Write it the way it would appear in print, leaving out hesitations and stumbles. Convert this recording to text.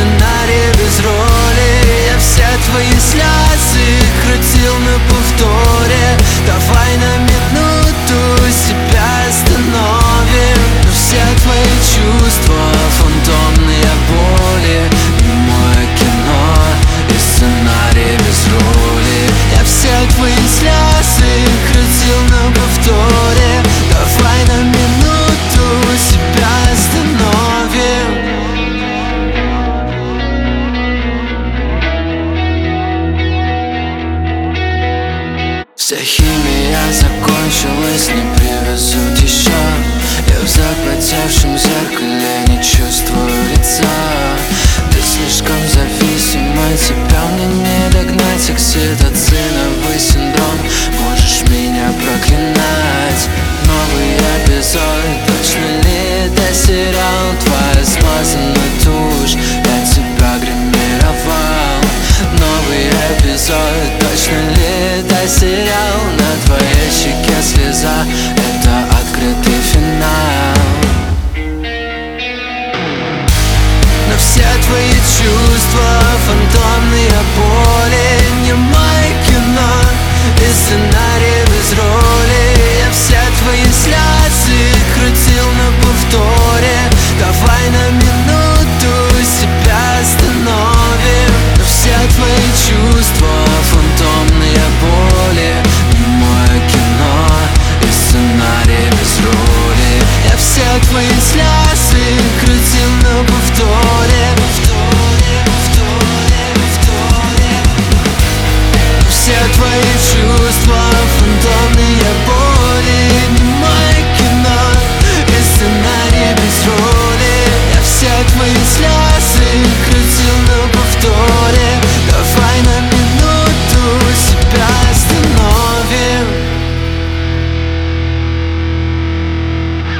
сценарий без роли. Я все твои слезы крутил на повторе. Давай на минуту себя остановим. Но все твои чувства фантомные боли. Немое кино и сценарий без роли. Я все твои слезы крутил на повторе. Давай на минуту себя остановим. Вся химия закончилась, не привезут еще. Я в запотевшем зеркале не чувствую лица. Ты слишком зависима, тебя мне не догнать. Окситоциновый синдром, можешь меня проклинать. Новый эпизод, точно ли это сериал? Твоя смазанная тушь